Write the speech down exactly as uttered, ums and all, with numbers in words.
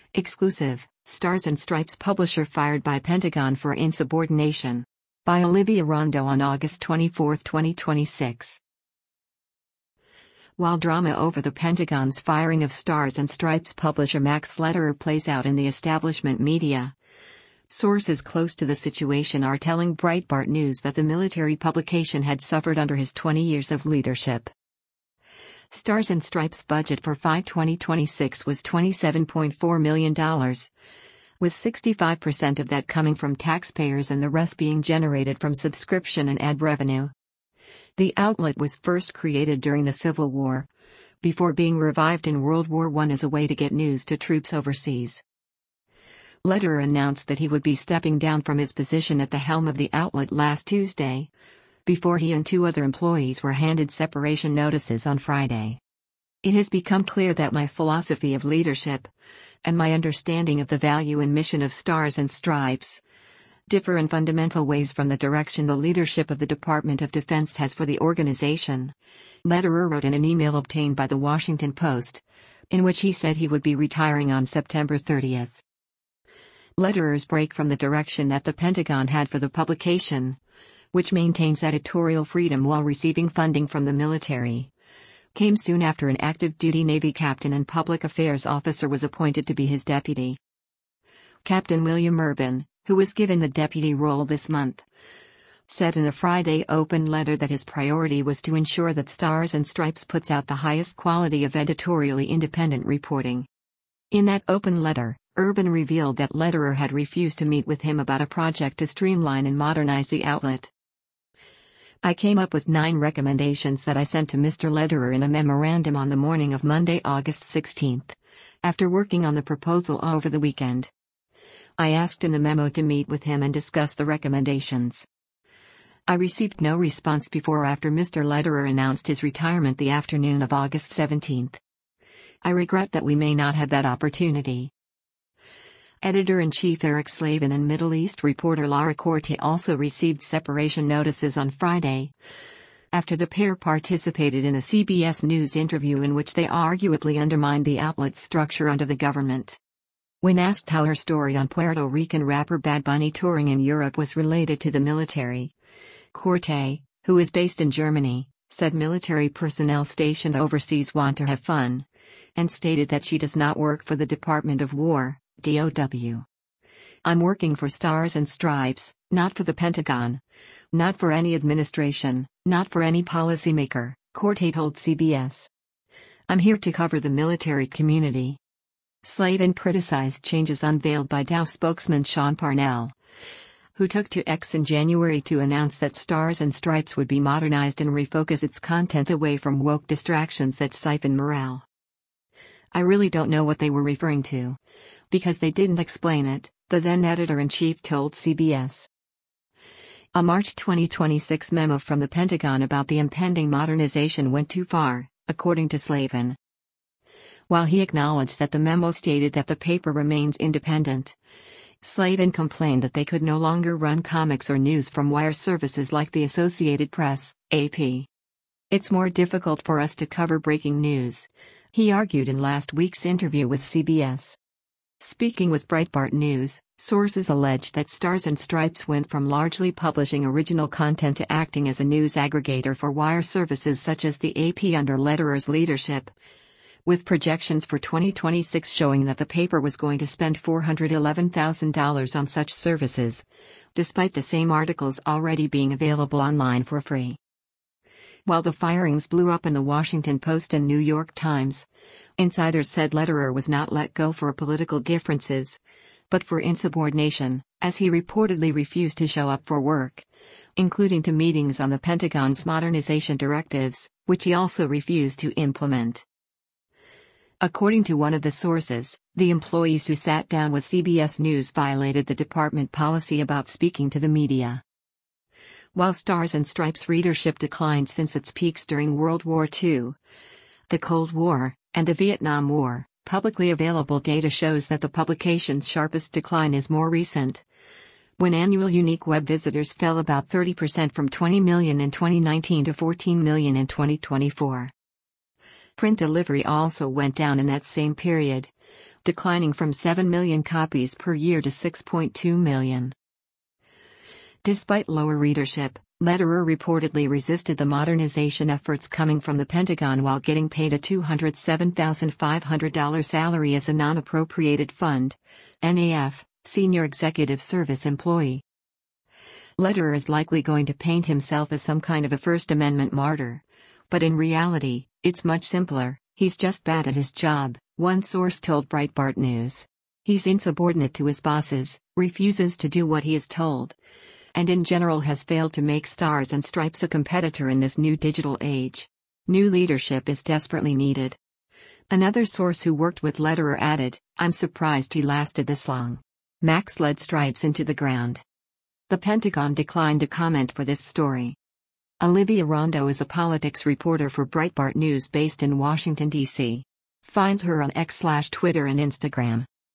Exclusive, Stars and Stripes publisher fired by Pentagon for insubordination. By Olivia Rondo on August twenty-fourth, twenty twenty-six. While drama over the Pentagon's firing of Stars and Stripes publisher Max Lederer plays out in the establishment media, sources close to the situation are telling Breitbart News that the military publication had suffered under his twenty years of leadership. Stars and Stripes' budget for F Y twenty twenty-six was twenty-seven point four million dollars, with sixty-five percent of that coming from taxpayers and the rest being generated from subscription and ad revenue. The outlet was first created during the Civil War, before being revived in World War One as a way to get news to troops overseas. Lederer announced that he would be stepping down from his position at the helm of the outlet last Tuesday, before he and two other employees were handed separation notices on Friday. It has become clear that my philosophy of leadership, and my understanding of the value and mission of Stars and Stripes, differ in fundamental ways from the direction the leadership of the Department of Defense has for the organization, Lederer wrote in an email obtained by The Washington Post, in which he said he would be retiring on September thirtieth. Lederer's break from the direction that the Pentagon had for the publication, which maintains editorial freedom while receiving funding from the military, came soon after an active-duty Navy captain and public affairs officer was appointed to be his deputy. Captain William Urban, who was given the deputy role this month, said in a Friday open letter that his priority was to ensure that Stars and Stripes puts out the highest quality of editorially independent reporting. In that open letter, Urban revealed that Lederer had refused to meet with him about a project to streamline and modernize the outlet. I came up with nine recommendations that I sent to Mister Lederer in a memorandum on the morning of Monday, August sixteenth, after working on the proposal over the weekend. I asked in the memo to meet with him and discuss the recommendations. I received no response before or after Mister Lederer announced his retirement the afternoon of August seventeenth. I regret that we may not have that opportunity. Editor-in-Chief Eric Slavin and Middle East reporter Lara Corte also received separation notices on Friday, after the pair participated in a C B S News interview in which they arguably undermined the outlet's structure under the government. When asked how her story on Puerto Rican rapper Bad Bunny touring in Europe was related to the military, Corte, who is based in Germany, said military personnel stationed overseas want to have fun, and stated that she does not work for the Department of War, D O W. I'm working for Stars and Stripes, not for the Pentagon. Not for any administration, not for any policymaker, Corte told C B S. I'm here to cover the military community. Slavin criticized changes unveiled by Dow spokesman Sean Parnell, who took to X in January to announce that Stars and Stripes would be modernized and refocus its content away from woke distractions that siphon morale. I really don't know what they were referring to, because they didn't explain it, the then editor-in-chief told C B S. A March twenty twenty-six memo from the Pentagon about the impending modernization went too far, according to Slavin. While he acknowledged that the memo stated that the paper remains independent, Slavin complained that they could no longer run comics or news from wire services like the Associated Press, A P. It's more difficult for us to cover breaking news, he argued in last week's interview with C B S. Speaking with Breitbart News, sources allege that Stars and Stripes went from largely publishing original content to acting as a news aggregator for wire services such as the A P under Lederer's leadership, with projections for twenty twenty-six showing that the paper was going to spend four hundred eleven thousand dollars on such services, despite the same articles already being available online for free. While the firings blew up in the Washington Post and New York Times, insiders said Lederer was not let go for political differences, but for insubordination, as he reportedly refused to show up for work, including to meetings on the Pentagon's modernization directives, which he also refused to implement. According to one of the sources, the employees who sat down with C B S News violated the department policy about speaking to the media. While Stars and Stripes readership declined since its peaks during World War Two, the Cold War, and the Vietnam War, publicly available data shows that the publication's sharpest decline is more recent, when annual unique web visitors fell about thirty percent from twenty million in twenty nineteen to fourteen million in twenty twenty-four. Print delivery also went down in that same period, declining from seven million copies per year to six point two million. Despite lower readership, Lederer reportedly resisted the modernization efforts coming from the Pentagon while getting paid a two hundred seven thousand five hundred dollars salary as a non-appropriated fund (N A F) senior executive service employee. Lederer is likely going to paint himself as some kind of a First Amendment martyr. But in reality, it's much simpler. He's just bad at his job, one source told Breitbart News. He's insubordinate to his bosses, refuses to do what he is told, and in general has failed to make Stars and Stripes a competitor in this new digital age. New leadership is desperately needed. Another source who worked with Lederer added, "I'm surprised he lasted this long. Max led Stripes into the ground." The Pentagon declined to comment for this story. Olivia Rondo is a politics reporter for Breitbart News based in Washington, D C Find her on X slash Twitter and Instagram.